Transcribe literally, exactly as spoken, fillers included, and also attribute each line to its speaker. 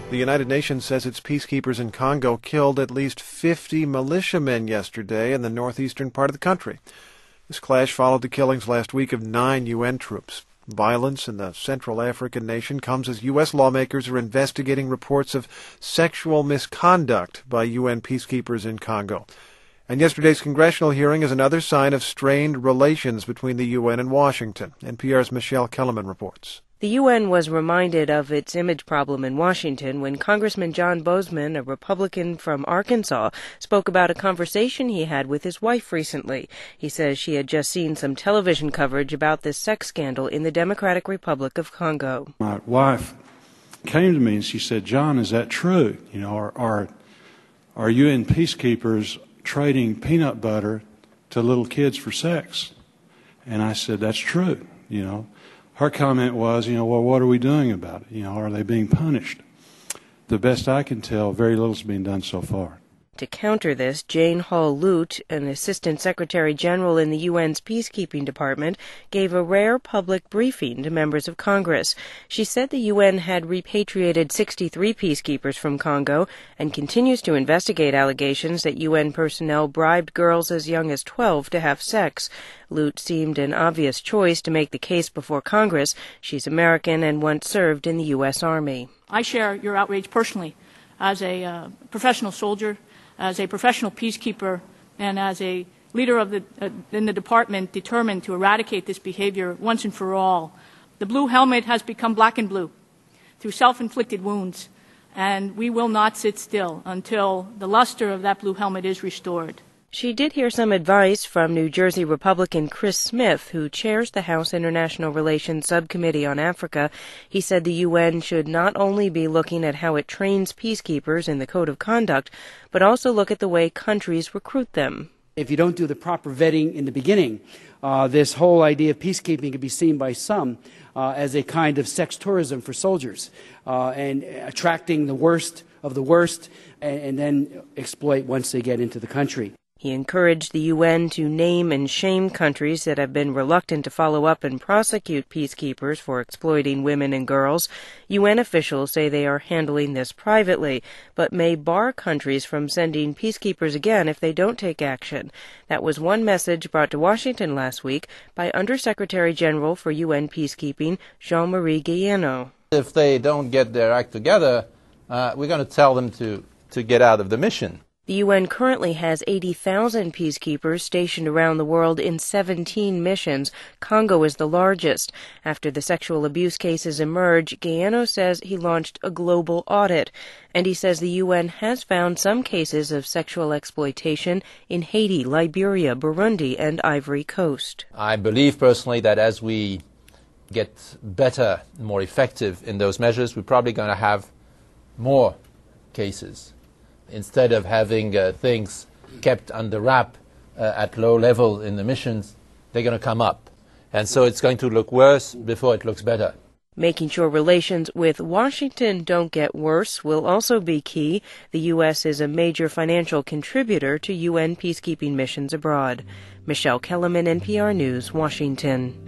Speaker 1: The United Nations says its peacekeepers in Congo killed at least fifty militiamen yesterday in the northeastern part of the country. This clash followed the killings last week of nine U N troops. Violence in the Central African nation comes as U S lawmakers are investigating reports of sexual misconduct by U N peacekeepers in Congo. And yesterday's congressional hearing is another sign of strained relations between the U N and Washington. N P R's Michelle Kellerman reports.
Speaker 2: The U N was reminded of its image problem in Washington when Congressman John Boozman, a Republican from Arkansas, spoke about a conversation he had with his wife recently. He says she had just seen some television coverage about this sex scandal in the Democratic Republic of Congo.
Speaker 3: My wife came to me and she said, "John, is that true? You know, are are, are U N peacekeepers trading peanut butter to little kids for sex?" And I said, "That's true, you know." Her comment was, you know, well, what are we doing about it? You know, are they being punished? The best I can tell, very little's been done so far.
Speaker 2: To counter this, Jane Hall Lute, an assistant secretary general in the U N's peacekeeping department, gave a rare public briefing to members of Congress. She said the U N had repatriated sixty-three peacekeepers from Congo and continues to investigate allegations that U N personnel bribed girls as young as twelve to have sex. Lute seemed an obvious choice to make the case before Congress. She's American and once served in the U S Army.
Speaker 4: I share your outrage personally as a uh, professional soldier, as a professional peacekeeper, and as a leader of the uh, in the department determined to eradicate this behavior once and for all. The blue helmet has become black and blue through self-inflicted wounds, and we will not sit still until the luster of that blue helmet is restored.
Speaker 2: She did hear some advice from New Jersey Republican Chris Smith, who chairs the House International Relations Subcommittee on Africa. He said the U N should not only be looking at how it trains peacekeepers in the code of conduct, but also look at the way countries recruit them.
Speaker 5: If you don't do the proper vetting in the beginning, uh, this whole idea of peacekeeping can be seen by some uh, as a kind of sex tourism for soldiers uh, and attracting the worst of the worst and, and then exploit once they get into the country.
Speaker 2: He encouraged the U N to name and shame countries that have been reluctant to follow up and prosecute peacekeepers for exploiting women and girls. U N officials say they are handling this privately, but may bar countries from sending peacekeepers again if they don't take action. That was one message brought to Washington last week by Undersecretary General for U N Peacekeeping, Jean-Marie Guilléno.
Speaker 6: If they don't get their act together, uh, we're going to tell them to, to get out of the mission.
Speaker 2: The U N currently has eighty thousand peacekeepers stationed around the world in seventeen missions. Congo is the largest. After the sexual abuse cases emerge, Guilléno says he launched a global audit. And he says the U N has found some cases of sexual exploitation in Haiti, Liberia, Burundi, and Ivory Coast.
Speaker 6: I believe personally that as we get better, more effective in those measures, we're probably going to have more cases. Instead of having uh, things kept under wrap uh, at low level in the missions, they're going to come up. And so it's going to look worse before it looks better.
Speaker 2: Making sure relations with Washington don't get worse will also be key. The U S is a major financial contributor to U N peacekeeping missions abroad. Michelle Kellerman, N P R News, Washington.